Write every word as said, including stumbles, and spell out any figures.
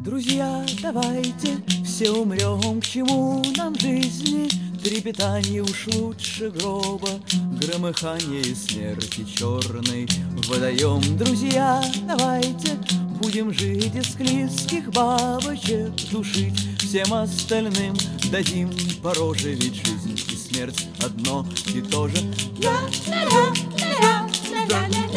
Друзья, давайте все умрем, к чему нам в жизни трепетание уж лучше гроба, громыхание и смерти черной водоем. Друзья, давайте будем жить из склизких бабочек душить, всем остальным дадим по роже, ведь жизнь и смерть одно и то же. Ля-ля-ля-ля-ля-ля-ля.